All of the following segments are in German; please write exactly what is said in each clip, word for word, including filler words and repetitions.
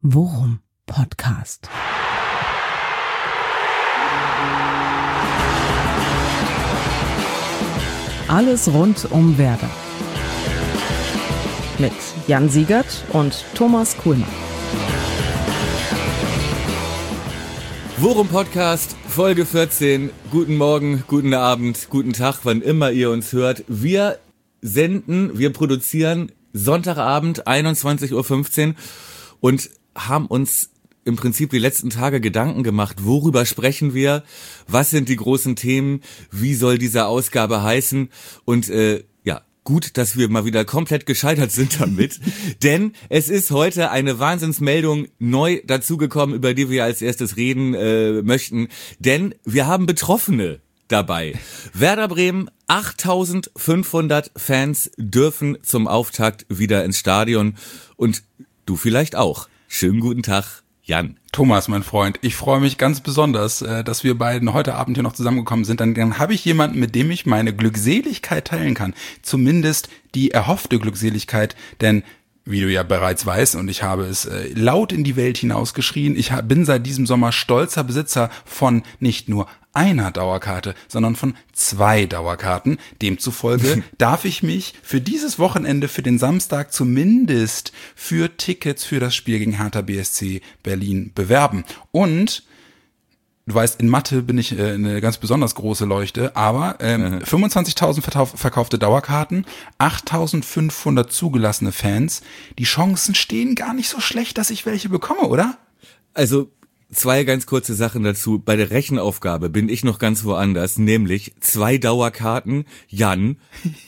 Worum Podcast. Alles rund um Werder. Mit Jan Siegert und Thomas Kuhlmann. Worum Podcast, Folge vierzehn. Guten Morgen, guten Abend, guten Tag, wann immer ihr uns hört. Wir senden, wir produzieren Sonntagabend, einundzwanzig Uhr fünfzehn und haben uns im Prinzip die letzten Tage Gedanken gemacht, worüber sprechen wir, was sind die großen Themen, wie soll diese Ausgabe heißen und äh, ja, gut, dass wir mal wieder komplett gescheitert sind damit, denn es ist heute eine Wahnsinnsmeldung neu dazugekommen, über die wir als erstes reden äh, möchten, denn wir haben Betroffene dabei. Werder Bremen, achttausendfünfhundert Fans dürfen zum Auftakt wieder ins Stadion und du vielleicht auch. Schönen guten Tag, Jan. Thomas, mein Freund, ich freue mich ganz besonders, dass wir beiden heute Abend hier noch zusammengekommen sind. Dann, dann habe ich jemanden, mit dem ich meine Glückseligkeit teilen kann. Zumindest die erhoffte Glückseligkeit, denn wie du ja bereits weißt, und ich habe es äh, laut in die Welt hinausgeschrien, ich hab, bin seit diesem Sommer stolzer Besitzer von nicht nur einer Dauerkarte, sondern von zwei Dauerkarten. Demzufolge darf ich mich für dieses Wochenende, für den Samstag zumindest für Tickets für das Spiel gegen Hertha B S C Berlin bewerben. Und du weißt, in Mathe bin ich äh, eine ganz besonders große Leuchte, aber ähm, fünfundzwanzigtausend verkaufte Dauerkarten, achttausendfünfhundert zugelassene Fans. Die Chancen stehen gar nicht so schlecht, dass ich welche bekomme, oder? Also zwei ganz kurze Sachen dazu. Bei der Rechenaufgabe bin ich noch ganz woanders, nämlich zwei Dauerkarten, Jan.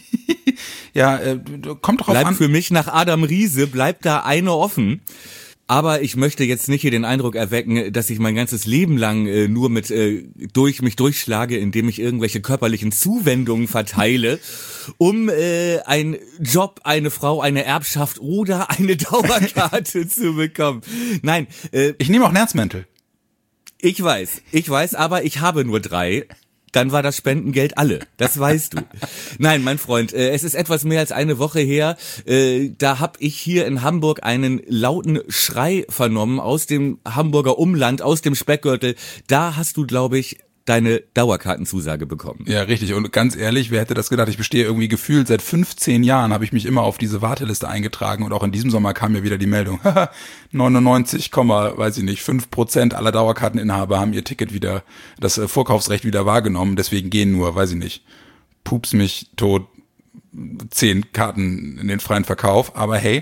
ja, äh, kommt drauf bleibt an. Bleibt für mich nach Adam Riese, bleibt da eine offen. Aber ich möchte jetzt nicht hier den Eindruck erwecken, dass ich mein ganzes Leben lang äh, nur mit äh, durch mich durchschlage, indem ich irgendwelche körperlichen Zuwendungen verteile, um äh, einen Job, eine Frau, eine Erbschaft oder eine Dauerkarte zu bekommen. Nein, äh, ich nehme auch Nerzmäntel. Ich weiß, ich weiß, aber ich habe nur drei. Dann war das Spendengeld alle, das weißt du. Nein, mein Freund, äh, es ist etwas mehr als eine Woche her, äh, da habe ich hier in Hamburg einen lauten Schrei vernommen aus dem Hamburger Umland, aus dem Speckgürtel. Da hast du, glaube ich, deine Dauerkartenzusage bekommen. Ja, richtig. Und ganz ehrlich, wer hätte das gedacht? Ich bestehe irgendwie gefühlt seit fünfzehn Jahren, habe ich mich immer auf diese Warteliste eingetragen und auch in diesem Sommer kam mir wieder die Meldung, neunundneunzig, weiß ich nicht, fünf Prozent aller Dauerkarteninhaber haben ihr Ticket wieder, das Vorkaufsrecht wieder wahrgenommen, deswegen gehen nur, weiß ich nicht, pups mich tot, zehn Karten in den freien Verkauf, aber hey,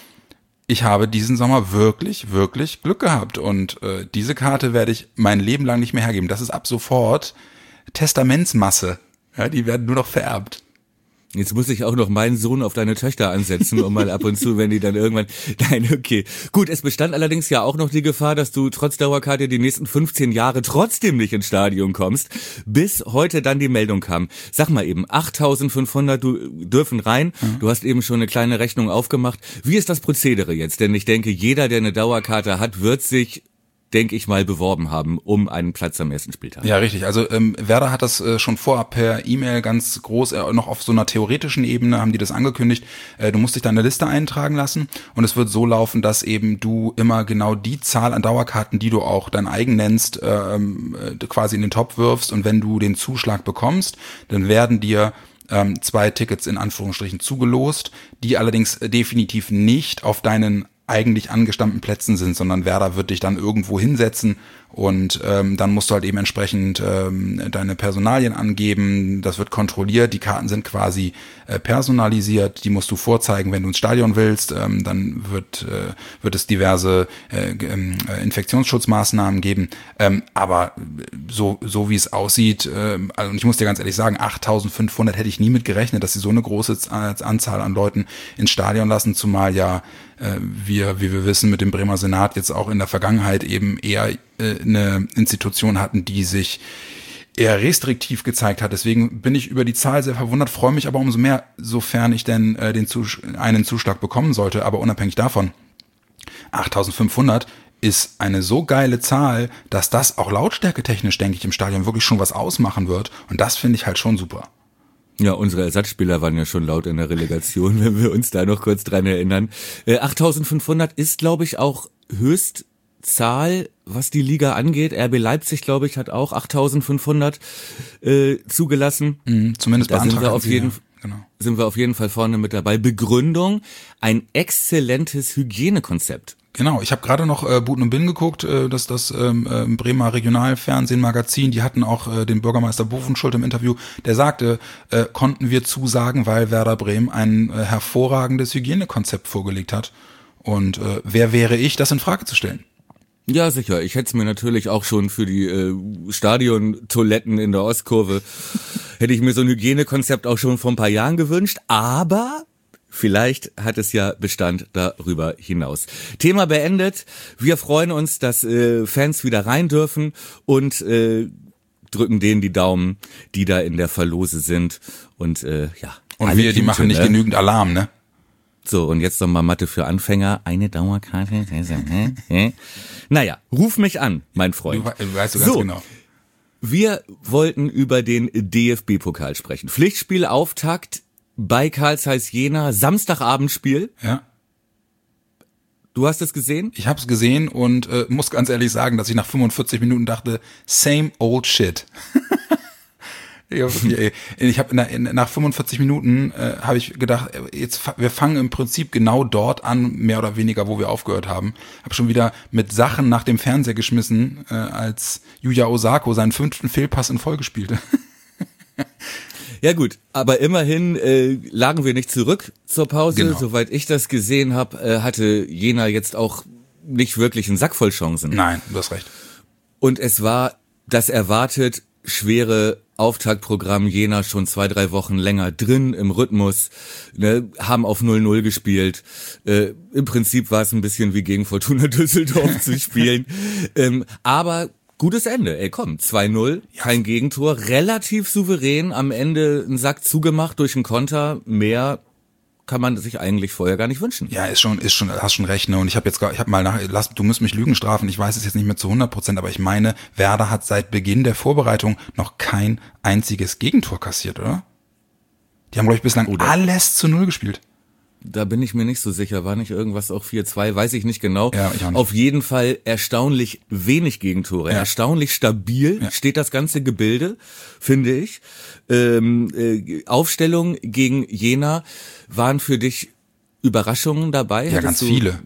ich habe diesen Sommer wirklich, wirklich Glück gehabt und äh, diese Karte werde ich mein Leben lang nicht mehr hergeben. Das ist ab sofort Testamentsmasse. Ja, die werden nur noch vererbt. Jetzt muss ich auch noch meinen Sohn auf deine Töchter ansetzen, um mal ab und zu, wenn die dann irgendwann... Nein, okay. Gut, es bestand allerdings ja auch noch die Gefahr, dass du trotz Dauerkarte die nächsten fünfzehn Jahre trotzdem nicht ins Stadion kommst, bis heute dann die Meldung kam. Sag mal eben, achttausendfünfhundert du, dürfen rein. Mhm. Du hast eben schon eine kleine Rechnung aufgemacht. Wie ist das Prozedere jetzt? Denn ich denke, jeder, der eine Dauerkarte hat, wird sich... denke ich mal, beworben haben, um einen Platz am ersten Spieltag. Ja, richtig. Also ähm, Werder hat das äh, schon vorab per E-Mail ganz groß, äh, noch auf so einer theoretischen Ebene haben die das angekündigt. Äh, du musst dich da in eine Liste eintragen lassen und es wird so laufen, dass eben du immer genau die Zahl an Dauerkarten, die du auch dein eigen nennst, ähm, äh, quasi in den Topf wirfst und wenn du den Zuschlag bekommst, dann werden dir ähm, zwei Tickets in Anführungsstrichen zugelost, die allerdings äh, definitiv nicht auf deinen eigentlich angestammten Plätzen sind, sondern Werder wird dich dann irgendwo hinsetzen und ähm, dann musst du halt eben entsprechend ähm, deine Personalien angeben, das wird kontrolliert, die Karten sind quasi äh, personalisiert, die musst du vorzeigen, wenn du ins Stadion willst, ähm, dann wird äh, wird es diverse äh, äh, Infektionsschutzmaßnahmen geben, ähm, aber so so wie es aussieht, äh, also ich muss dir ganz ehrlich sagen, achttausendfünfhundert hätte ich nie mit gerechnet, dass sie so eine große Anzahl an Leuten ins Stadion lassen, zumal ja äh, wir, wie wir wissen, mit dem Bremer Senat jetzt auch in der Vergangenheit eben eher äh, eine Institution hatten, die sich eher restriktiv gezeigt hat. Deswegen bin ich über die Zahl sehr verwundert, freue mich aber umso mehr, sofern ich denn äh, den Zus- einen Zuschlag bekommen sollte. Aber unabhängig davon, achttausendfünfhundert ist eine so geile Zahl, dass das auch lautstärketechnisch, denke ich, im Stadion wirklich schon was ausmachen wird. Und das finde ich halt schon super. Ja, unsere Ersatzspieler waren ja schon laut in der Relegation, wenn wir uns da noch kurz dran erinnern. Äh, achttausendfünfhundert ist, glaube ich, auch Höchstzahl, was die Liga angeht. R B Leipzig, glaube ich, hat auch achttausendfünfhundert äh, zugelassen. Mhm, zumindest da sind wir auf sie, jeden ja, genau. sind wir auf jeden Fall vorne mit dabei. Begründung, ein exzellentes Hygienekonzept. Genau, ich habe gerade noch äh, Buten und Bin geguckt, äh, das das ähm, äh, Bremer Regionalfernsehen-Magazin, die hatten auch äh, den Bürgermeister Bovenschulte im Interview, der sagte, äh, konnten wir zusagen, weil Werder Bremen ein äh, hervorragendes Hygienekonzept vorgelegt hat. Und äh, wer wäre ich, das in Frage zu stellen? Ja, sicher. Ich hätte es mir natürlich auch schon für die äh, Stadiontoiletten in der Ostkurve, hätte ich mir so ein Hygienekonzept auch schon vor ein paar Jahren gewünscht, aber vielleicht hat es ja Bestand darüber hinaus. Thema beendet. Wir freuen uns, dass äh, Fans wieder rein dürfen und äh, drücken denen die Daumen, die da in der Verlose sind. Und äh, ja. Und wir, die machen nicht ne? genügend Alarm, ne? So, und jetzt nochmal Mathe für Anfänger. Eine Dauerkarte. Naja, ruf mich an, mein Freund. Du weißt du ganz so, genau. Wir wollten über den D F B-Pokal sprechen. Pflichtspielauftakt bei Carl Zeiss Jena, Samstagabendspiel. Ja. Du hast es gesehen? Ich habe es gesehen und äh, muss ganz ehrlich sagen, dass ich nach fünfundvierzig Minuten dachte, same old shit. Ich habe nach fünfundvierzig Minuten äh, habe ich gedacht, jetzt wir fangen im Prinzip genau dort an, mehr oder weniger, wo wir aufgehört haben. Habe schon wieder mit Sachen nach dem Fernseher geschmissen, äh, als Yuya Osako seinen fünften Fehlpass in Folge spielte. Ja gut, aber immerhin äh, lagen wir nicht zurück zur Pause. Genau. Soweit ich das gesehen habe, äh, hatte Jena jetzt auch nicht wirklich einen Sack voll Chancen. Nein, du hast recht. Und es war das erwartet schwere Auftaktprogramm. Jena schon zwei, drei Wochen länger drin im Rhythmus, ne, haben auf null null gespielt. Äh, im Prinzip war es ein bisschen wie gegen Fortuna Düsseldorf zu spielen. Ähm, aber gutes Ende, ey komm, zwei null, kein Gegentor, relativ souverän, am Ende einen Sack zugemacht durch einen Konter, mehr kann man sich eigentlich vorher gar nicht wünschen. Ja, ist schon, ist schon, hast schon recht, ne? Und ich habe jetzt, ich habe mal nach, lass, du musst mich Lügen strafen. Ich weiß es jetzt nicht mehr zu hundert Prozent, aber ich meine, Werder hat seit Beginn der Vorbereitung noch kein einziges Gegentor kassiert, oder? Die haben, glaube ich, bislang oder alles zu null gespielt. Da bin ich mir nicht so sicher. War nicht irgendwas auch vier zwei? Weiß ich nicht genau. Ja, ich auch nicht. Auf jeden Fall erstaunlich wenig Gegentore. Ja. Erstaunlich stabil ja. steht das ganze Gebilde, finde ich. Ähm, äh, Aufstellung gegen Jena. Waren für dich Überraschungen dabei? Ja, Hattest ganz du viele.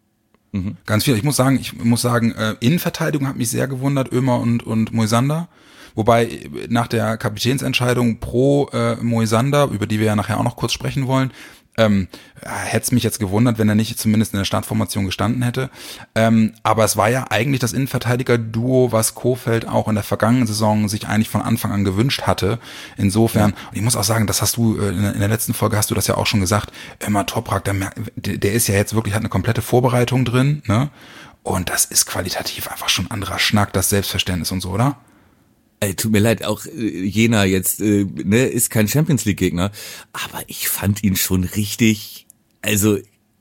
Mhm. Ganz viele. Ich muss sagen, ich muss sagen, äh, Innenverteidigung hat mich sehr gewundert, Ömer und, und Moisander. Wobei nach der Kapitänsentscheidung pro äh, Moisander, über die wir ja nachher auch noch kurz sprechen wollen, Ähm, hätte es mich jetzt gewundert, wenn er nicht zumindest in der Startformation gestanden hätte. Ähm, aber es war ja eigentlich das Innenverteidiger-Duo, was Kohfeldt auch in der vergangenen Saison sich eigentlich von Anfang an gewünscht hatte. Insofern, ja. Und ich muss auch sagen, das hast du äh, in der letzten Folge hast du das ja auch schon gesagt, immer Toprak, der, der ist ja jetzt wirklich, hat eine komplette Vorbereitung drin, ne? Und das ist qualitativ einfach schon anderer Schnack, das Selbstverständnis und so, oder? Ey, tut mir leid, auch äh, Jena jetzt äh, ne, ist kein Champions-League-Gegner, aber ich fand ihn schon richtig, also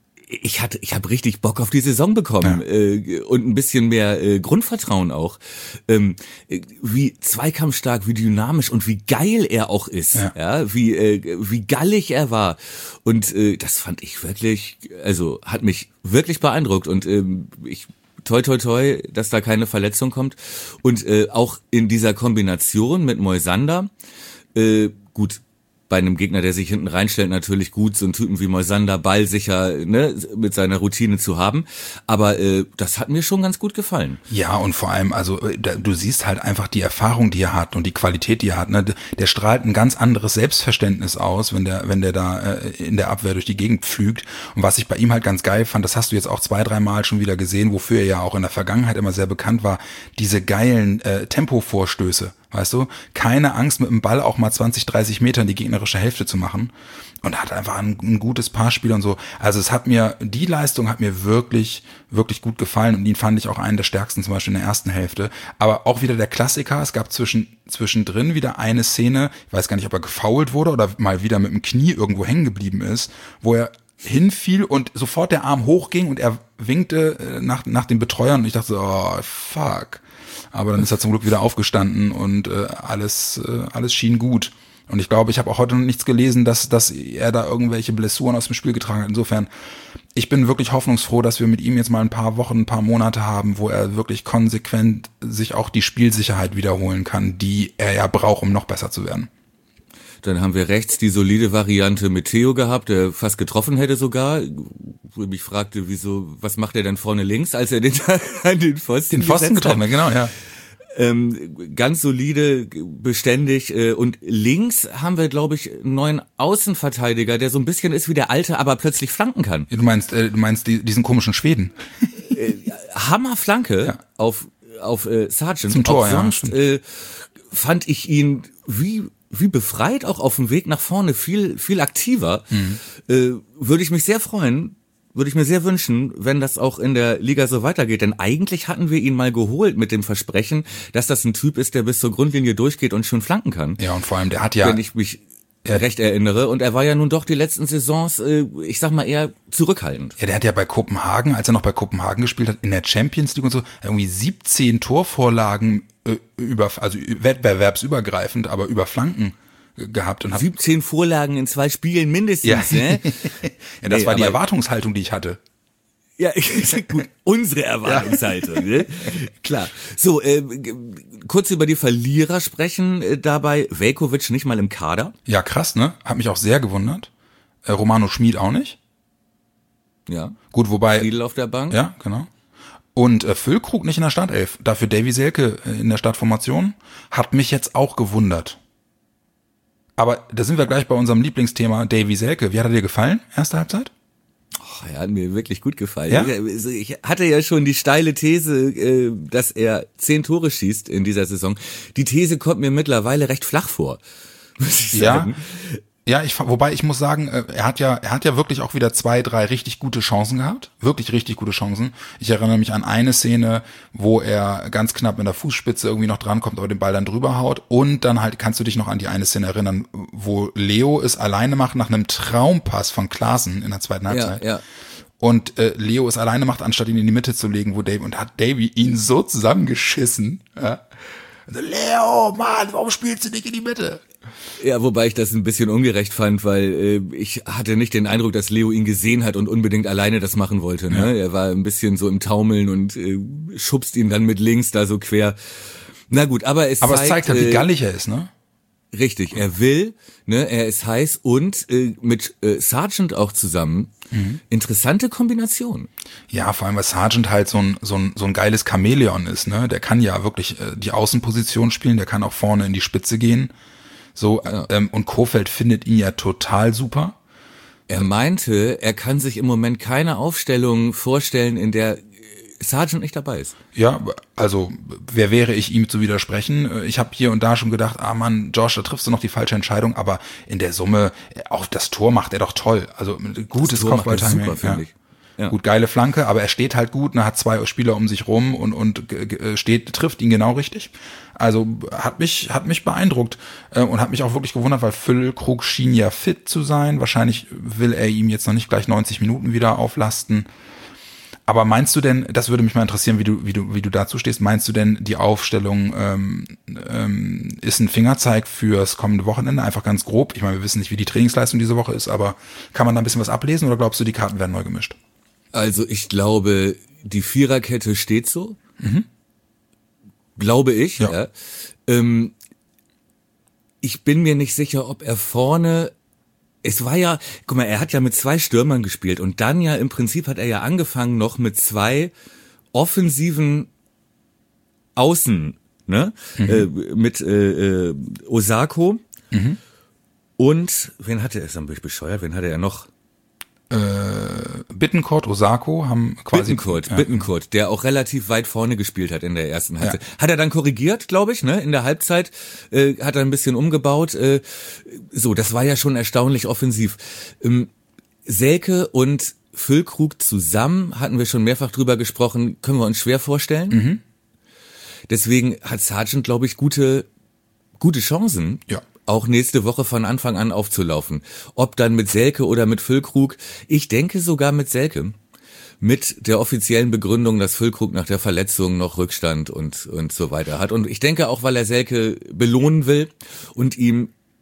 ich hatte, ich habe richtig Bock auf die Saison bekommen ja. äh, und ein bisschen mehr äh, Grundvertrauen auch, ähm, wie zweikampfstark, wie dynamisch und wie geil er auch ist, ja, ja wie äh, wie gallig er war und äh, das fand ich wirklich, also hat mich wirklich beeindruckt und ähm, ich toi toi toi, dass da keine Verletzung kommt. Und äh, auch in dieser Kombination mit Moisander, äh, gut, bei einem Gegner, der sich hinten reinstellt, natürlich gut, so einen Typen wie Moisander ballsicher, ne, mit seiner Routine zu haben. Aber äh, das hat mir schon ganz gut gefallen. Ja, und vor allem, also du siehst halt einfach die Erfahrung, die er hat und die Qualität, die er hat. Ne? Der strahlt ein ganz anderes Selbstverständnis aus, wenn der, wenn der da äh, in der Abwehr durch die Gegend pflügt. Und was ich bei ihm halt ganz geil fand, das hast du jetzt auch zwei, drei Mal schon wieder gesehen, wofür er ja auch in der Vergangenheit immer sehr bekannt war, diese geilen äh, Tempovorstöße. Weißt du, keine Angst mit dem Ball auch mal zwanzig, dreißig Meter in die gegnerische Hälfte zu machen und hat einfach ein, ein gutes Passspiel und so. Also es hat mir, die Leistung hat mir wirklich, wirklich gut gefallen und ihn fand ich auch einen der stärksten, zum Beispiel in der ersten Hälfte. Aber auch wieder der Klassiker, es gab zwischen, zwischendrin wieder eine Szene, ich weiß gar nicht, ob er gefoult wurde oder mal wieder mit dem Knie irgendwo hängen geblieben ist, wo er hinfiel und sofort der Arm hochging und er winkte nach, nach den Betreuern und ich dachte so, oh, fuck. Aber dann ist er zum Glück wieder aufgestanden und äh, alles äh, alles schien gut. Und ich glaube, ich habe auch heute noch nichts gelesen, dass, dass er da irgendwelche Blessuren aus dem Spiel getragen hat. Insofern, ich bin wirklich hoffnungsfroh, dass wir mit ihm jetzt mal ein paar Wochen, ein paar Monate haben, wo er wirklich konsequent sich auch die Spielsicherheit wiederholen kann, die er ja braucht, um noch besser zu werden. Dann haben wir rechts die solide Variante mit Theo gehabt, der fast getroffen hätte sogar. Wo ich mich fragte, wieso, was macht er denn vorne links, als er den an den Pfosten Den Pfosten getroffen hat, genau, ja. Ähm, ganz solide, beständig. Äh, und links haben wir, glaube ich, einen neuen Außenverteidiger, der so ein bisschen ist wie der alte, aber plötzlich flanken kann. Du meinst, äh, du meinst die, diesen komischen Schweden? Äh, Hammerflanke ja. auf auf äh, Sargent. Zum Tor, auch sonst ja, äh, fand ich ihn wie wie befreit auch auf dem Weg nach vorne, viel viel aktiver. Mhm. Äh, würde ich mich sehr freuen. Würde ich mir sehr wünschen, wenn das auch in der Liga so weitergeht. Denn eigentlich hatten wir ihn mal geholt mit dem Versprechen, dass das ein Typ ist, der bis zur Grundlinie durchgeht und schon flanken kann. Ja, und vor allem, der hat ja... Wenn ich mich recht erinnere. Und er war ja nun doch die letzten Saisons, äh, ich sag mal, eher zurückhaltend. Ja, der hat ja bei Kopenhagen, als er noch bei Kopenhagen gespielt hat, in der Champions League und so, irgendwie siebzehn Torvorlagen äh, über, also wettbewerbsübergreifend, aber über Flanken gehabt. Und hab siebzehn Vorlagen in zwei Spielen mindestens, ja. ne? Ja, das nee, war die Erwartungshaltung, die ich hatte. Ja, gut, unsere Erwartungshaltung, ja. Ne? Klar. So, äh, kurz über die Verlierer sprechen äh, dabei. Veljković nicht mal im Kader. Ja, krass, ne? Hat mich auch sehr gewundert. Äh, Romano Schmid auch nicht. Ja. Gut, wobei... Friedl auf der Bank. Ja, genau. Und äh, Füllkrug nicht in der Startelf. Dafür Davy Selke in der Startformation. Hat mich jetzt auch gewundert. Aber da sind wir gleich bei unserem Lieblingsthema, Davy Selke. Wie hat er dir gefallen, erste Halbzeit? Oh, er hat mir wirklich gut gefallen. Ja? Ich hatte ja schon die steile These, dass er zehn Tore schießt in dieser Saison. Die These kommt mir mittlerweile recht flach vor, muss ich sagen. Ja. Ja, ich, wobei ich muss sagen, er hat ja, er hat ja wirklich auch wieder zwei, drei richtig gute Chancen gehabt. Wirklich richtig gute Chancen. Ich erinnere mich an eine Szene, wo er ganz knapp mit der Fußspitze irgendwie noch drankommt, aber den Ball dann drüber haut. Und dann halt, kannst du dich noch an die eine Szene erinnern, wo Leo es alleine macht nach einem Traumpass von Klaassen in der zweiten Halbzeit. Ja, ja. Und äh, Leo es alleine macht, anstatt ihn in die Mitte zu legen, wo Davy, und hat Davy ihn so zusammengeschissen. Ja. Also, Leo, Mann, warum spielst du nicht in die Mitte? Ja, wobei ich das ein bisschen ungerecht fand, weil äh, ich hatte nicht den Eindruck, dass Leo ihn gesehen hat und unbedingt alleine das machen wollte. Ne? Ja. Er war ein bisschen so im Taumeln und äh, schubst ihn dann mit links da so quer. Na gut, aber es aber zeigt... es zeigt halt, wie äh, gallig er ist, ne? Richtig, er will, ne, er ist heiß und äh, mit äh, Sargent auch zusammen. Mhm. Interessante Kombination. Ja, vor allem, weil Sargent halt so ein, so ein, so ein geiles Chamäleon ist, ne? Der kann ja wirklich äh, die Außenposition spielen, der kann auch vorne in die Spitze gehen. So, ja. ähm, und Kohfeldt findet ihn ja total super. Er meinte, er kann sich im Moment keine Aufstellung vorstellen, in der Sargent nicht dabei ist. Ja, also wer wäre ich, ihm zu widersprechen? Ich habe hier und da schon gedacht, ah Mann, Josh, da triffst du noch die falsche Entscheidung, aber in der Summe, auch das Tor macht er doch toll. Also gutes Kopfballtiming. Super, finde ich. Ja. Gut, geile Flanke, aber er steht halt gut, ne, hat zwei Spieler um sich rum und und steht, trifft ihn genau richtig. Also hat mich hat mich beeindruckt äh, und hat mich auch wirklich gewundert, weil Füllkrug schien ja fit zu sein. Wahrscheinlich will er ihm jetzt noch nicht gleich neunzig Minuten wieder auflasten. Aber meinst du denn, das würde mich mal interessieren, wie du wie du wie du dazu stehst. Meinst du denn, die Aufstellung ähm, ähm, ist ein Fingerzeig fürs kommende Wochenende? Einfach ganz grob. Ich meine, wir wissen nicht, wie die Trainingsleistung diese Woche ist, aber kann man da ein bisschen was ablesen oder glaubst du, die Karten werden neu gemischt? Also ich glaube, die Viererkette steht so. Mhm. Glaube ich. Ja. Ja. Ähm, ich bin mir nicht sicher, ob er vorne... Es war ja, guck mal, er hat ja mit zwei Stürmern gespielt und dann ja im Prinzip hat er ja angefangen noch mit zwei offensiven Außen, ne? Mhm. Äh, mit äh, äh, Osako mhm. und wen hatte er, ist ein bisschen bescheuert, wen hatte er noch? Äh, Bittencourt, Osako haben quasi... Bittencourt, ja. Bittencourt, der auch relativ weit vorne gespielt hat in der ersten Halbzeit. Ja. Hat er dann korrigiert, glaube ich, ne? In der Halbzeit äh, hat er ein bisschen umgebaut. Äh, so, das war ja schon erstaunlich offensiv. Ähm, Selke und Füllkrug zusammen, hatten wir schon mehrfach drüber gesprochen, können wir uns schwer vorstellen. Mhm. Deswegen hat Sargent, glaube ich, gute, gute Chancen. Ja. Auch nächste Woche von Anfang an aufzulaufen. Ob dann mit Selke oder mit Füllkrug. Ich denke sogar mit Selke. Mit der offiziellen Begründung, dass Füllkrug nach der Verletzung noch Rückstand und und so weiter hat. Und ich denke auch, weil er Selke belohnen will und ihm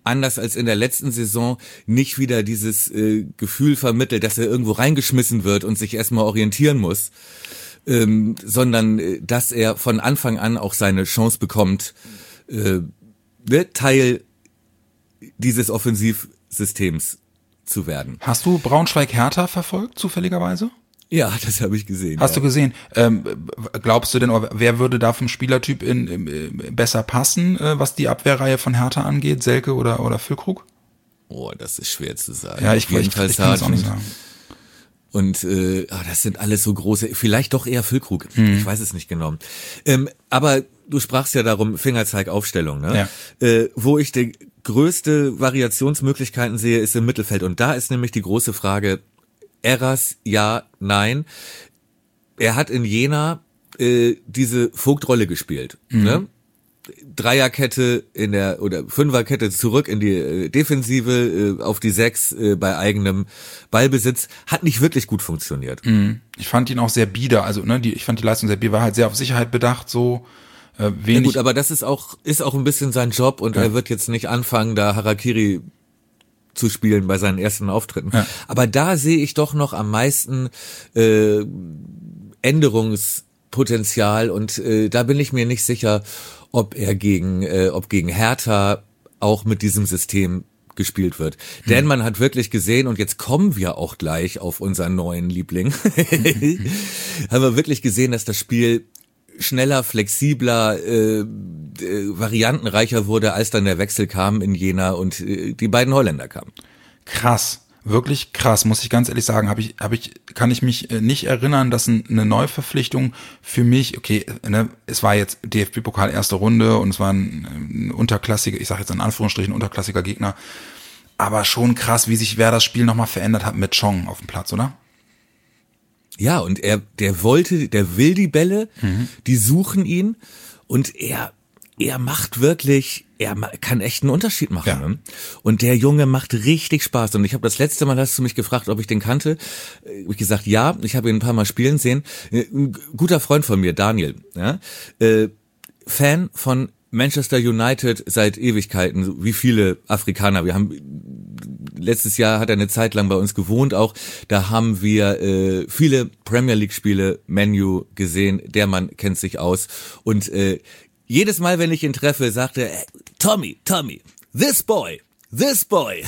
anders als in der letzten Saison nicht wieder dieses äh, Gefühl vermittelt, dass er irgendwo reingeschmissen wird und sich erstmal orientieren muss, ähm, sondern äh, dass er von Anfang an auch seine Chance bekommt, äh, Teil dieses Offensivsystems zu werden. Hast du Braunschweig-Hertha verfolgt, zufälligerweise? Ja, das habe ich gesehen. Hast ja. du gesehen? Ähm, glaubst du denn, wer würde da vom Spielertyp in, in, besser passen, äh, was die Abwehrreihe von Hertha angeht? Selke oder, oder Füllkrug? Oh, das ist schwer zu sagen. Ja, ich, ich, ich kann das auch nicht sagen. Und äh, ah, das sind alles so große, vielleicht doch eher Füllkrug. Hm. Ich weiß es nicht genau. Ähm, aber du sprachst ja darum, Fingerzeig-Aufstellung, ne? Ja. Äh, wo ich die größte Variationsmöglichkeiten sehe, ist im Mittelfeld. Und da ist nämlich die große Frage, Eras, ja, nein. Er hat in Jena äh, diese Vogtrolle gespielt, mhm. ne? Dreierkette in der oder Fünferkette zurück in die äh, Defensive, äh, auf die Sechs äh, bei eigenem Ballbesitz, hat nicht wirklich gut funktioniert. Mhm. Ich fand ihn auch sehr bieder, also ne, die, ich fand die Leistung sehr bieder, war halt sehr auf Sicherheit bedacht, so äh, wenig. Ja gut, aber das ist auch ist auch ein bisschen sein Job und ja. er wird jetzt nicht anfangen, da Harakiri zu spielen bei seinen ersten Auftritten. Ja. Aber da sehe ich doch noch am meisten äh, Änderungspotenzial und äh, da bin ich mir nicht sicher, ob er gegen, äh, ob gegen Hertha auch mit diesem System gespielt wird. Hm. Denn man hat wirklich gesehen, und jetzt kommen wir auch gleich auf unseren neuen Liebling, haben wir wirklich gesehen, dass das Spiel schneller, flexibler, äh, äh, variantenreicher wurde, als dann der Wechsel kam in Jena und äh, die beiden Holländer kamen. Krass. Wirklich krass, muss ich ganz ehrlich sagen, habe ich, habe ich, kann ich mich nicht erinnern, dass eine Neuverpflichtung für mich, okay, ne, es war jetzt D F B-Pokal erste Runde und es war ein, ein unterklassiger, ich sage jetzt in Anführungsstrichen unterklassiger Gegner, aber schon krass, wie sich wer das Spiel nochmal verändert hat mit Chong auf dem Platz, oder? Ja, und er, der wollte, der will die Bälle, mhm. die suchen ihn und er, er macht wirklich, er kann echt einen Unterschied machen. Ja. Ne? Und der Junge macht richtig Spaß. Und ich habe das letzte Mal, hast du mich gefragt, ob ich den kannte. Ich habe gesagt, ja, ich habe ihn ein paar Mal spielen sehen. Ein guter Freund von mir, Daniel, ja, äh, Fan von Manchester United seit Ewigkeiten, wie viele Afrikaner. Wir haben letztes Jahr hat er eine Zeit lang bei uns gewohnt auch. Da haben wir äh, viele Premier League Spiele, Man U gesehen. Der Mann kennt sich aus und äh, jedes Mal, wenn ich ihn treffe, sagt er, Tommy, Tommy, this boy, this boy,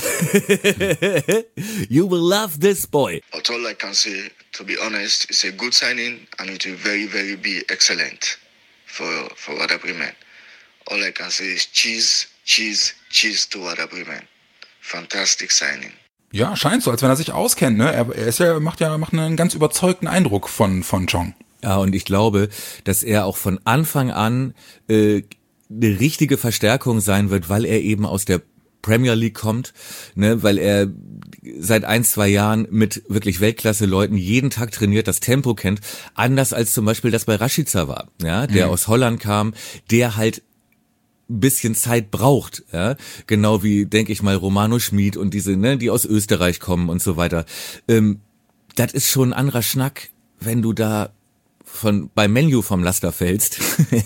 you will love this boy. But all I can say, to be honest, it's a good signing and it will very, very be excellent for, for Werder Bremen. All I can say is cheese, cheese, cheese to Werder Bremen. Fantastic signing. Ja, scheint so, als wenn er sich auskennt, ne? Er, er ist ja, macht ja, macht einen ganz überzeugten Eindruck von, von Chong. Ja, und ich glaube, dass er auch von Anfang an äh, eine richtige Verstärkung sein wird, weil er eben aus der Premier League kommt, ne, weil er seit ein, zwei Jahren mit wirklich Weltklasse-Leuten jeden Tag trainiert, das Tempo kennt, anders als zum Beispiel das bei Rashica war, ja, der mhm. aus Holland kam, der halt ein bisschen Zeit braucht, ja, genau wie, denke ich mal, Romano Schmid und diese, ne, die aus Österreich kommen und so weiter. Ähm, das ist schon ein anderer Schnack, wenn du da von bei Man U vom Laster fällst ja.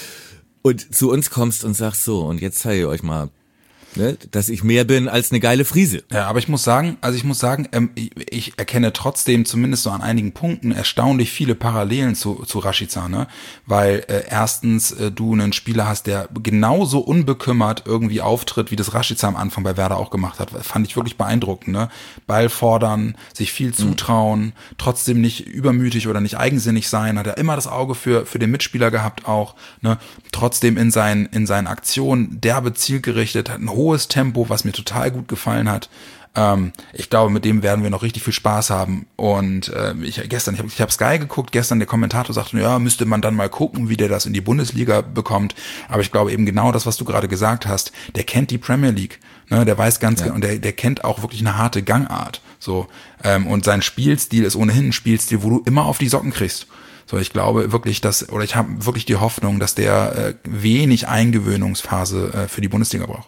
und zu uns kommst und sagst so, und jetzt zeige ich euch mal, ne, dass ich mehr bin als eine geile Friese. Ja, aber ich muss sagen, also ich muss sagen, ähm, ich, ich erkenne trotzdem zumindest so an einigen Punkten erstaunlich viele Parallelen zu, zu Rashica, ne? Weil äh, erstens äh, du einen Spieler hast, der genauso unbekümmert irgendwie auftritt, wie das Rashica am Anfang bei Werder auch gemacht hat. Fand ich wirklich beeindruckend, ne? Ball fordern, sich viel zutrauen, mhm. trotzdem nicht übermütig oder nicht eigensinnig sein, hat er immer das Auge für für den Mitspieler gehabt auch, ne? Trotzdem in seinen in seinen Aktionen derbe zielgerichtet, hat ein hohes Tempo, was mir total gut gefallen hat. Ähm, ich glaube, mit dem werden wir noch richtig viel Spaß haben. Und äh, ich gestern, ich habe ich hab Sky geguckt, gestern der Kommentator sagte, ja, müsste man dann mal gucken, wie der das in die Bundesliga bekommt. Aber ich glaube eben genau das, was du gerade gesagt hast, der kennt die Premier League. Ne, der weiß ganz, ja. und der, der kennt auch wirklich eine harte Gangart. So, ähm, und sein Spielstil ist ohnehin ein Spielstil, wo du immer auf die Socken kriegst. So, ich glaube wirklich, dass, oder ich habe wirklich die Hoffnung, dass der äh, wenig Eingewöhnungsphase äh, für die Bundesliga braucht.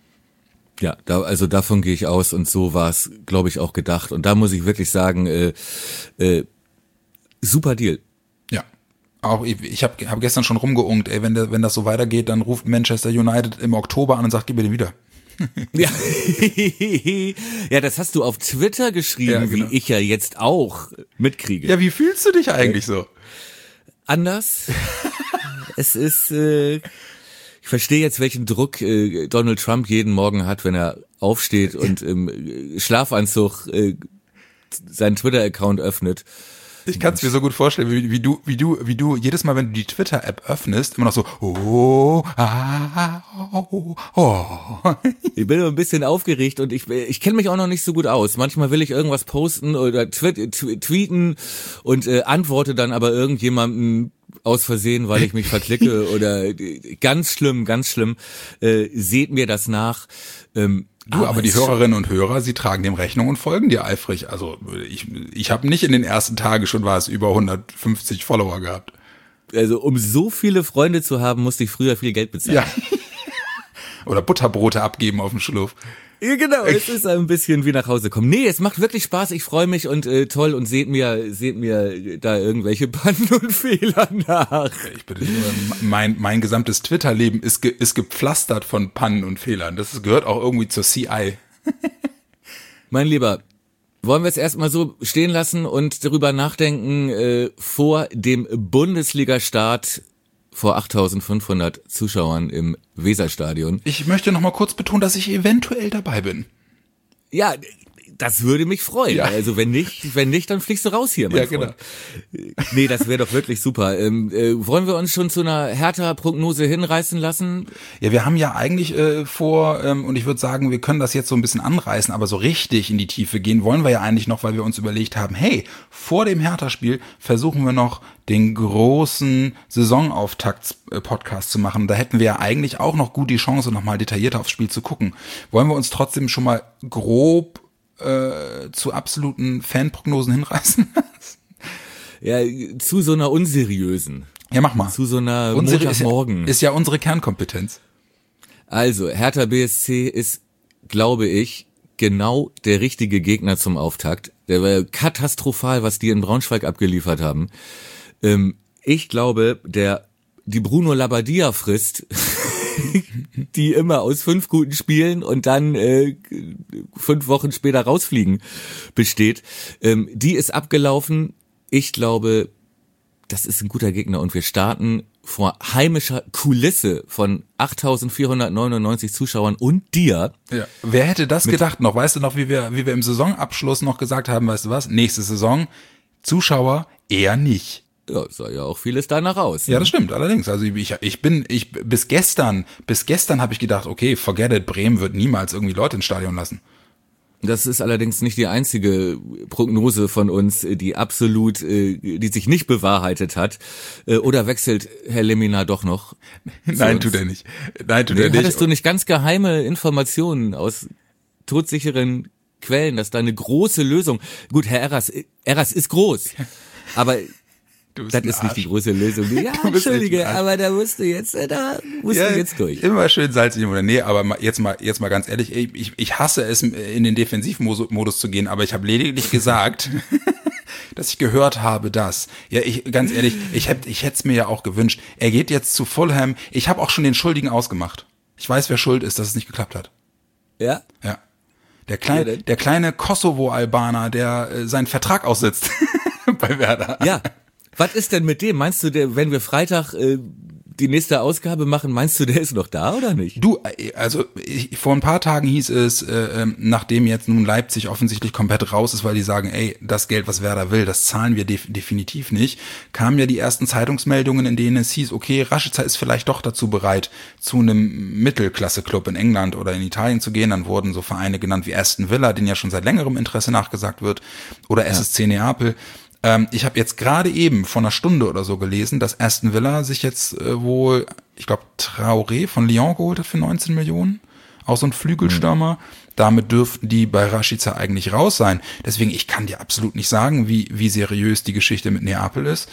Ja, da, also davon gehe ich aus und so war es, glaube ich, auch gedacht. Und da muss ich wirklich sagen, äh, äh, super Deal. Ja, auch ich, ich habe hab gestern schon rumgeunkt, ey, wenn der, wenn das so weitergeht, dann ruft Manchester United im Oktober an und sagt, gib mir den wieder. Ja. Ja, das hast du auf Twitter geschrieben, Ja, genau. wie ich ja jetzt auch mitkriege. Ja, wie fühlst du dich eigentlich so? Anders. Es ist, äh, ich verstehe jetzt, welchen Druck äh, Donald Trump jeden Morgen hat, wenn er aufsteht und im Schlafanzug äh, seinen Twitter-Account öffnet. Ich kann es mir so gut vorstellen, wie, wie du, wie du, wie du jedes Mal, wenn du die Twitter-App öffnest, immer noch so, oh, ah, oh, oh. Ich bin ein bisschen aufgeregt und ich, ich kenne mich auch noch nicht so gut aus. Manchmal will ich irgendwas posten oder twi- tw- tweeten und äh, antworte dann aber irgendjemandem aus Versehen, weil ich mich verklicke oder äh, ganz schlimm, ganz schlimm. Äh, seht mir das nach. Ähm, Du, aber die Hörerinnen und Hörer, sie tragen dem Rechnung und folgen dir eifrig. Also ich, ich habe nicht in den ersten Tagen schon was über hundertfünfzig Follower gehabt. Also um so viele Freunde zu haben, musste ich früher viel Geld bezahlen. Ja. Oder Butterbrote abgeben auf dem Schluff. Ja, genau, es ist ein bisschen wie nach Hause kommen. Nee, es macht wirklich Spaß, ich freue mich und äh, toll und seht mir seht mir da irgendwelche Pannen und Fehler nach. Ich bitte, mein, mein gesamtes Twitter-Leben ist, ge, ist gepflastert von Pannen und Fehlern. Das gehört auch irgendwie zur C I. Mein Lieber, wollen wir es erstmal so stehen lassen und darüber nachdenken, äh, vor dem Bundesliga-Start vor achttausendfünfhundert Zuschauern im Weserstadion. Ich möchte noch mal kurz betonen, dass ich eventuell dabei bin. Ja, das würde mich freuen. Ja. Also wenn nicht, wenn nicht, dann fliegst du raus hier, mein Ja, Freund. Nee, das wäre doch wirklich super. Ähm, äh, wollen wir uns schon zu einer Hertha-Prognose hinreißen lassen? Ja, wir haben ja eigentlich äh, vor, ähm, und ich würde sagen, wir können das jetzt so ein bisschen anreißen, aber so richtig in die Tiefe gehen wollen wir ja eigentlich noch, weil wir uns überlegt haben, hey, vor dem Hertha-Spiel versuchen wir noch den großen Saisonauftakt-Podcast zu machen. Da hätten wir ja eigentlich auch noch gut die Chance, nochmal detaillierter aufs Spiel zu gucken. Wollen wir uns trotzdem schon mal grob äh, zu absoluten Fanprognosen hinreißen? Ja, zu so einer unseriösen. Ja, mach mal. Zu so einer Unsere ist ja, Montagmorgen. ist ja unsere Kernkompetenz. Also, Hertha B S C ist, glaube ich, genau der richtige Gegner zum Auftakt. Der war katastrophal, was die in Braunschweig abgeliefert haben. Ähm, ich glaube, der die Bruno Labbadia frisst, die immer aus fünf guten Spielen und dann äh, fünf Wochen später rausfliegen, besteht. Ähm, die ist abgelaufen. Ich glaube, das ist ein guter Gegner und wir starten vor heimischer Kulisse von achttausendvierhundertneunundneunzig Zuschauern und dir. Ja. Wer hätte das gedacht noch? Weißt du noch, wie wir, wie wir im Saisonabschluss noch gesagt haben, weißt du was? Nächste Saison, Zuschauer eher nicht. Ja, sah ja auch vieles danach aus. Ja, das stimmt, allerdings. Also ich, ich bin, ich, bis gestern, bis gestern habe ich gedacht, okay, forget it, Bremen wird niemals irgendwie Leute ins Stadion lassen. Das ist allerdings nicht die einzige Prognose von uns, die absolut, die sich nicht bewahrheitet hat. Oder wechselt Herr Lemina doch noch? Nein, tut er nicht. Nein, tut Nee, er nicht. hattest du nicht ganz geheime Informationen aus todsicheren Quellen, dass da eine große Lösung, gut, Herr Erras, Erras ist groß, aber Du bist das ein ist nicht Arsch. die große Lösung. Ja, Du bist entschuldige, echt ein Arsch. aber da musst du jetzt, da musst Ja, du jetzt durch. Immer schön salzig oder nee, aber mal- jetzt mal jetzt mal ganz ehrlich, ey, ich, ich hasse es, in den Defensivmodus zu gehen, aber ich habe lediglich gesagt, dass ich gehört habe, dass, ja, ich ganz ehrlich, ich hätte ich hätte es mir ja auch gewünscht. Er geht jetzt zu Fulham. Ich habe auch schon den Schuldigen ausgemacht. Ich weiß, wer schuld ist, dass es nicht geklappt hat. Ja? Ja. Der Wer kleine denn? der kleine Kosovo-Albaner, der äh, seinen Vertrag aussitzt bei Werder. Ja. Was ist denn mit dem? Meinst du, der, wenn wir Freitag äh, die nächste Ausgabe machen, meinst du, der ist noch da oder nicht? Du, äh, also ich, vor ein paar Tagen hieß es, äh, ähm, nachdem jetzt nun Leipzig offensichtlich komplett raus ist, weil die sagen, ey, das Geld, was Werder will, das zahlen wir def- definitiv nicht, kamen ja die ersten Zeitungsmeldungen, in denen es hieß, okay, Rashica ist vielleicht doch dazu bereit, zu einem Mittelklasse-Club in England oder in Italien zu gehen. Dann wurden so Vereine genannt wie Aston Villa, denen ja schon seit längerem Interesse nachgesagt wird, oder S S C Neapel. Ähm, ich habe jetzt gerade eben vor einer Stunde oder so gelesen, dass Aston Villa sich jetzt äh, wohl, ich glaube, Traoré von Lyon geholt hat für neunzehn Millionen. Auch so ein Flügelstürmer. Mhm. Damit dürften die bei Rashica eigentlich raus sein. Deswegen, ich kann dir absolut nicht sagen, wie, wie seriös die Geschichte mit Neapel ist.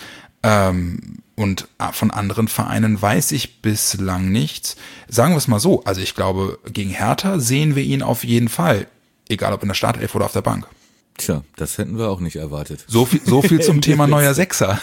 Ähm, und von anderen Vereinen weiß ich bislang nichts. Sagen wir es mal so, also ich glaube, gegen Hertha sehen wir ihn auf jeden Fall. Egal ob in der Startelf oder auf der Bank. Tja, das hätten wir auch nicht erwartet. So viel, so viel zum Thema neuer Sechser.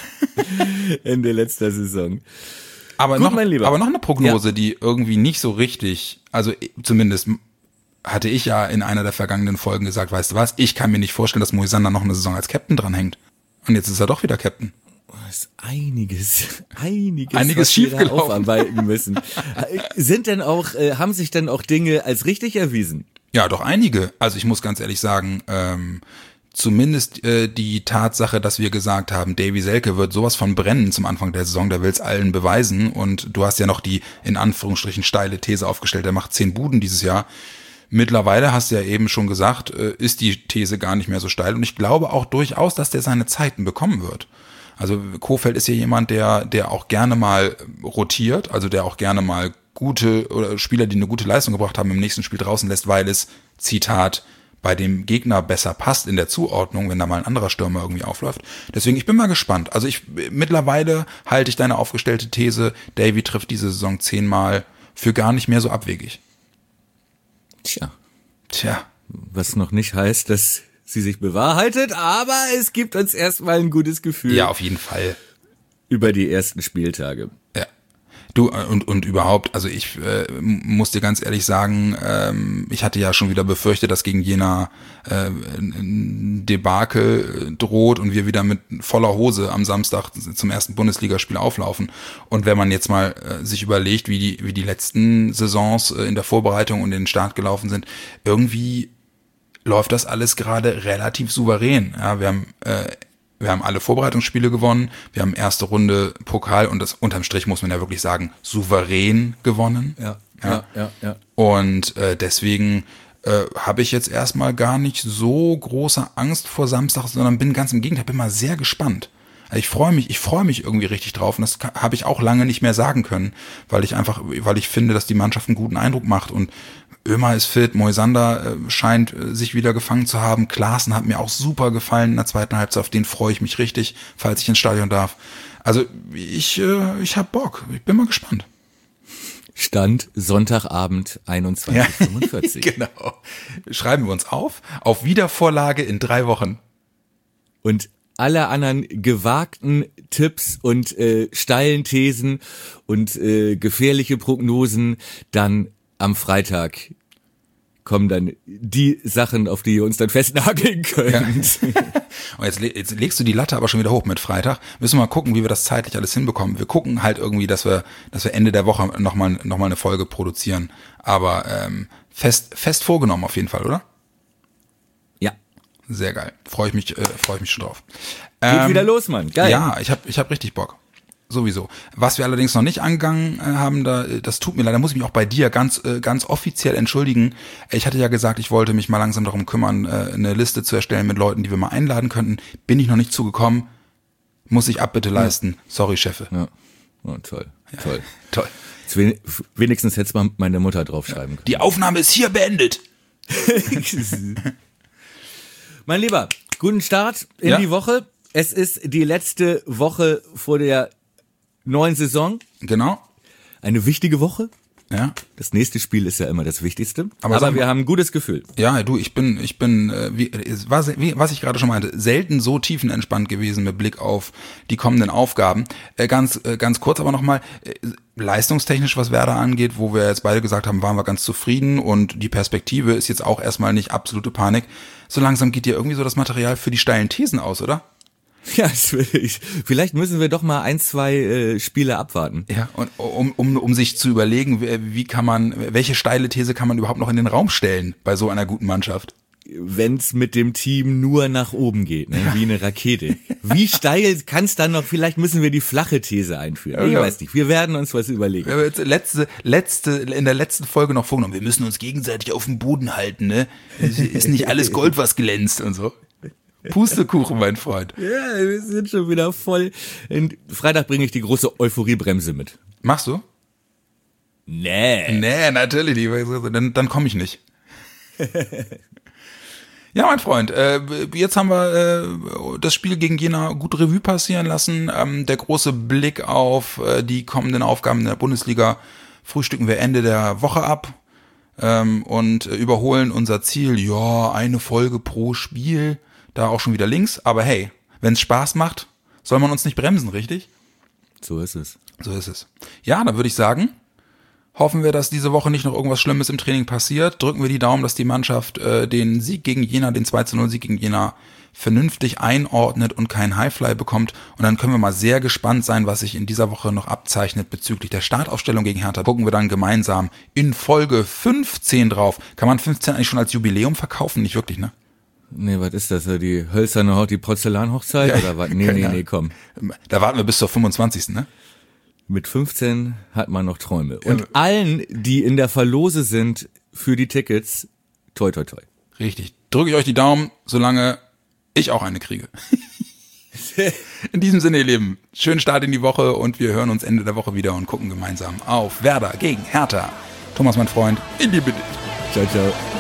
Ende letzter Saison. Aber Gut, noch, mein Lieber. aber noch eine Prognose, Ja. die irgendwie nicht so richtig, also zumindest hatte ich ja in einer der vergangenen Folgen gesagt, weißt du was, ich kann mir nicht vorstellen, dass Moisander noch eine Saison als Captain dranhängt. Und jetzt ist er doch wieder Captain. Das ist einiges, einiges, einiges was wir da schiefgelaufen. aufarbeiten müssen. Sind denn auch, äh, haben sich denn auch Dinge als richtig erwiesen? Ja, doch einige. Also ich muss ganz ehrlich sagen, ähm, zumindest äh, die Tatsache, dass wir gesagt haben, Davy Selke wird sowas von brennen zum Anfang der Saison, der will es allen beweisen und du hast ja noch die in Anführungsstrichen steile These aufgestellt, der macht zehn Buden dieses Jahr. Mittlerweile hast du ja eben schon gesagt, äh, ist die These gar nicht mehr so steil und ich glaube auch durchaus, dass der seine Zeiten bekommen wird. Also Kohfeldt ist ja jemand, der der auch gerne mal rotiert, also der auch gerne mal gute oder Spieler, die eine gute Leistung gebracht haben, im nächsten Spiel draußen lässt, weil es, Zitat, bei dem Gegner besser passt in der Zuordnung, wenn da mal ein anderer Stürmer irgendwie aufläuft. Deswegen, ich bin mal gespannt. Also ich, mittlerweile halte ich deine aufgestellte These, Davy trifft diese Saison zehnmal, für gar nicht mehr so abwegig. Tja. Tja. Was noch nicht heißt, dass sie sich bewahrheitet, aber es gibt uns erstmal ein gutes Gefühl. Ja, auf jeden Fall. Über die ersten Spieltage. Ja. Du, und, und überhaupt, also ich äh, muss dir ganz ehrlich sagen, ähm, ich hatte ja schon wieder befürchtet, dass gegen Jena äh, ein Debakel droht und wir wieder mit voller Hose am Samstag zum ersten Bundesligaspiel auflaufen. Und wenn man jetzt mal äh, sich überlegt, wie die, wie die letzten Saisons äh, in der Vorbereitung und in den Start gelaufen sind, irgendwie läuft das alles gerade relativ souverän. Ja, wir haben äh, Wir haben alle Vorbereitungsspiele gewonnen, wir haben erste Runde Pokal und das unterm Strich muss man ja wirklich sagen, souverän gewonnen. Ja, ja, ja. ja. Und äh, deswegen äh, habe ich jetzt erstmal gar nicht so große Angst vor Samstag, sondern bin ganz im Gegenteil, bin mal sehr gespannt. Also ich freue mich, ich freue mich irgendwie richtig drauf und das habe ich auch lange nicht mehr sagen können, weil ich einfach, weil ich finde, dass die Mannschaft einen guten Eindruck macht und Ömer ist fit, Moisander äh, scheint äh, sich wieder gefangen zu haben. Klaassen hat mir auch super gefallen in der zweiten Halbzeit, auf den freue ich mich richtig, falls ich ins Stadion darf. Also ich äh, ich hab Bock, ich bin mal gespannt. Stand Sonntagabend einundzwanzig Uhr fünfundvierzig. Ja, genau. Schreiben wir uns auf, auf Wiedervorlage in drei Wochen. Und alle anderen gewagten Tipps und äh, steilen Thesen und äh, gefährliche Prognosen dann am Freitag kommen dann die Sachen, auf die ihr uns dann festnageln könnt. Ja. Und jetzt, jetzt legst du die Latte aber schon wieder hoch mit Freitag. Müssen wir mal gucken, wie wir das zeitlich alles hinbekommen. Wir gucken halt irgendwie, dass wir, dass wir Ende der Woche nochmal noch mal eine Folge produzieren. Aber ähm, fest, fest vorgenommen auf jeden Fall, oder? Ja. Sehr geil. Freue ich mich, äh, freue ich mich schon drauf. Geht Ähm, wieder los, Mann. Geil. Ja, ich hab, ich hab richtig Bock. Sowieso. Was wir allerdings noch nicht angegangen äh, haben, da, das tut mir leid, da muss ich mich auch bei dir ganz, äh, ganz offiziell entschuldigen. Ich hatte ja gesagt, ich wollte mich mal langsam darum kümmern, äh, eine Liste zu erstellen mit Leuten, die wir mal einladen könnten. Bin ich noch nicht zugekommen. Muss ich Abbitte leisten. Ja. Sorry, Chefe. Ja. Oh, toll. Ja. Toll. Toll. Jetzt wenigstens hätte mal meine Mutter draufschreiben können. Die Aufnahme ist hier beendet. Mein Lieber, guten Start in Ja. die Woche. Es ist die letzte Woche vor der neuen Saison. Genau. Eine wichtige Woche. Ja. Das nächste Spiel ist ja immer das Wichtigste. Aber Aber, sag mal- wir haben ein gutes Gefühl. Ja, du, ich bin, ich bin, äh, wie, was, wie, was ich gerade schon meinte, selten so tiefenentspannt gewesen mit Blick auf die kommenden Aufgaben. Äh, ganz, äh, ganz kurz aber nochmal, äh, leistungstechnisch, was Werder angeht, wo wir jetzt beide gesagt haben, waren wir ganz zufrieden und die Perspektive ist jetzt auch erstmal nicht absolute Panik. So langsam geht dir irgendwie so das Material für die steilen Thesen aus, oder? Ja, das will ich. Vielleicht müssen wir doch mal ein, zwei äh, Spiele abwarten. Ja, und um, um, um sich zu überlegen, wie, wie kann man, welche steile These kann man überhaupt noch in den Raum stellen bei so einer guten Mannschaft? Wenn's mit dem Team nur nach oben geht, ne? Wie eine Rakete. Wie steil kann's dann noch? Vielleicht müssen wir die flache These einführen. Ich Ja. weiß nicht. Wir werden uns was überlegen. Wir haben jetzt letzte, letzte, in der letzten Folge noch vorgenommen, wir müssen uns gegenseitig auf dem Boden halten, ne? Es ist nicht alles Gold, was glänzt und so. Pustekuchen, mein Freund. Ja, wir sind schon wieder voll. Und Freitag bringe ich die große Euphoriebremse mit. Machst du? Nee. Nee, natürlich nicht. Dann, dann komme ich nicht. Ja, mein Freund, äh, jetzt haben wir äh, das Spiel gegen Jena gut Revue passieren lassen. Ähm, der große Blick auf äh, die kommenden Aufgaben in der Bundesliga frühstücken wir Ende der Woche ab ähm, und äh, überholen unser Ziel, ja, eine Folge pro Spiel. Da auch schon wieder links, aber hey, wenn es Spaß macht, soll man uns nicht bremsen, richtig? So ist es. So ist es. Ja, dann würde ich sagen, hoffen wir, dass diese Woche nicht noch irgendwas Schlimmes im Training passiert. Drücken wir die Daumen, dass die Mannschaft äh, den Sieg gegen Jena, den zwei zu null Sieg gegen Jena vernünftig einordnet und keinen Highfly bekommt. Und dann können wir mal sehr gespannt sein, was sich in dieser Woche noch abzeichnet bezüglich der Startaufstellung gegen Hertha. Gucken wir dann gemeinsam in Folge fünfzehn drauf. Kann man fünfzehn eigentlich schon als Jubiläum verkaufen? Nicht wirklich, ne? Nee, was ist das? Die hölzerne Hoch, die Porzellanhochzeit ja, oder was? Nee, nee, nee, komm. Da warten wir bis zur fünfundzwanzigsten ne? Mit fünfzehn hat man noch Träume. Und ja. allen, die in der Verlose sind für die Tickets, toi, toi, toi. Richtig. Drücke ich euch die Daumen, solange ich auch eine kriege. In diesem Sinne, ihr Lieben, schönen Start in die Woche und wir hören uns Ende der Woche wieder und gucken gemeinsam auf Werder gegen Hertha. Thomas, mein Freund, ich liebe dich. Ciao, ciao.